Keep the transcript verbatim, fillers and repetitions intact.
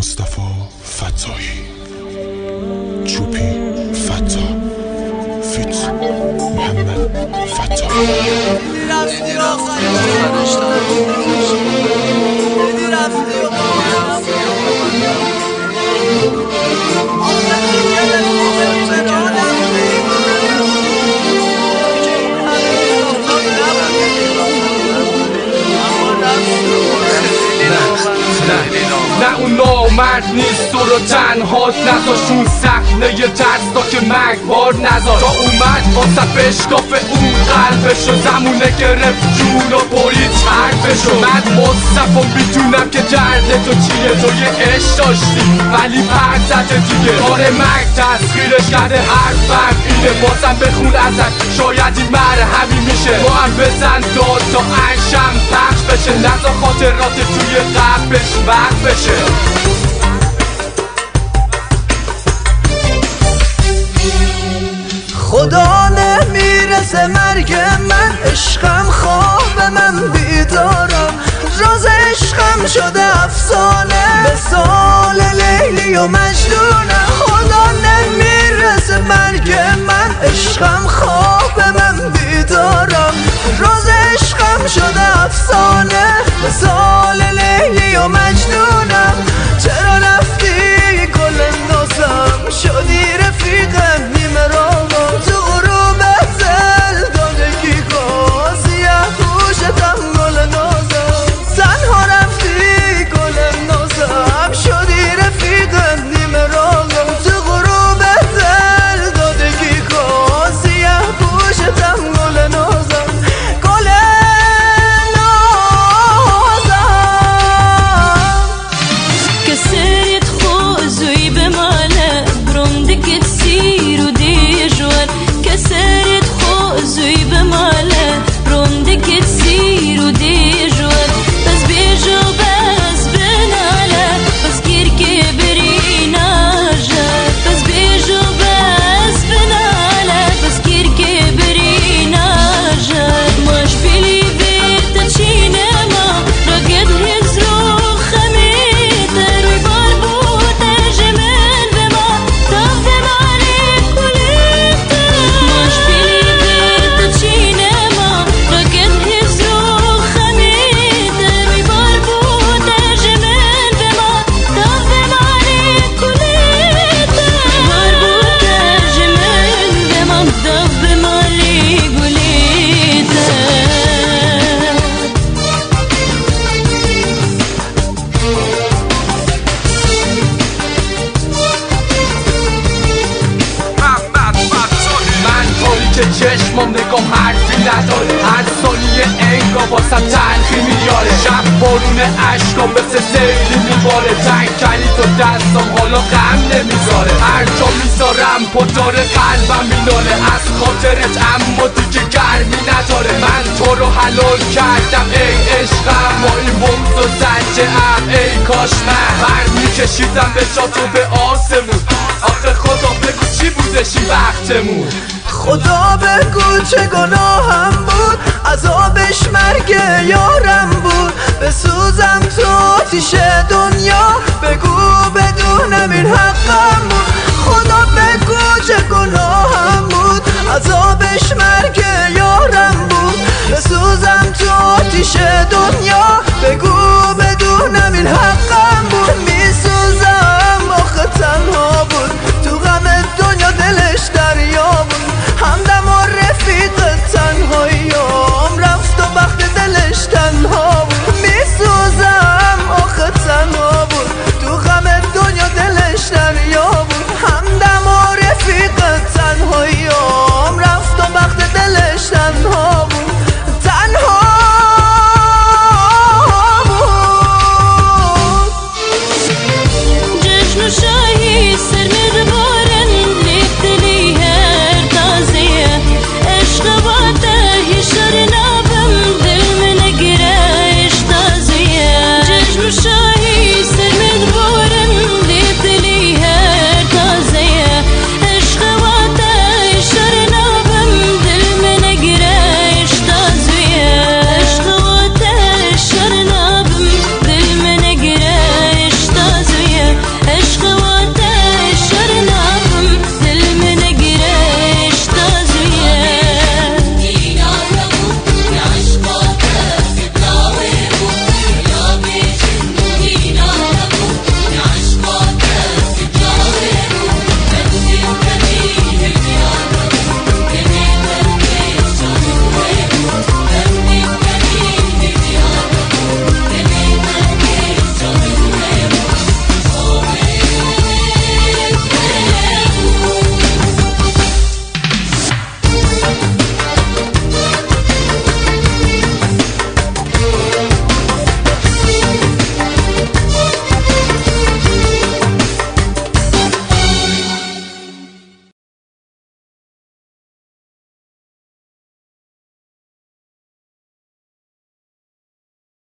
مصطفی فتاحی، چوپی فتا، فیت محمد فتاحی. رفتی آخری دیدی رفتی نه اون نامرد نیست تو رو تنهات نذاشون صحنه ترسا که مرگبار نذار تا اومد واسه بشکاف اون قلبشو زمونه گرفت جون و برید حرفشو. من مصطفی میدونم که درد تو چیه، تو یه عشق داشتی ولی پر زده دیگه، کار مرگ تسخیرش کرده هر فرد اینه. بازم بخون ازت شاید این مرهمی میشه، با هم بزن داد تا عشم پخش بشه، نزا خاطرات توی قبلش وقت بشه. خدا نمیرسه مرگ من، عشقم خواب من بیدارم، راز عشقم شده افسانه مثال لیلی و مجنونم. خدا نمیرسه مرگ من، عشقم خواب من بیدارم، راز عشقم شده افسانه مثال لیلی و مجنونم. چرا رفتی گل نازم، شدی رفیقم نیمه راهم، تو غروب ازل دادگی گازی خوشتم گل نازم. تنها رفتی گل نازم، شدی رفیقم نیمه راهم، تو غروب ازل دادگی گازی خوشتم گل نازم. گل نازم كسرت خوزوي بماله برمدك تسير ودي جوال، كسرت خوزوي بماله برمدك تسير ودي جوال، بس بيجو بس بناله بس كير كبري ناجر، بس بيجو بس بناله بس كير كبري ناجر. مش بلي بيت تشينما رقد هزرو خميتر وبربوط جمال بما تفهم عليك وليتر. مش بلي بيت تشينما رقد هزرو خميتر وبربوط جمال بما تفهم عليك وليتر. مربوط جمال بما تفهم عليك وليتر. من طوری که چشمام نگام حرفی نداره، هر ثانیه انگار واسم تلخی میاره، شب بارون عشقام مثل سیلی میباره، تنگ کلی تو دستام حالا غم نمیذاره، هر جا میذارم پدار قلبم میناله از خاطرت اما دیگه گرمی نداره. من تو رو حلال کردم ای عشقم، با این بغض و زنجه‌ام ای کاش من بر میکشیدم به جات و به آسمون. آخه خدا بگو چی بودش این وقتمون، خدا بگو چه گناهم بود، عذابش مرگ یارم بود، بسوزم تو آتیش دو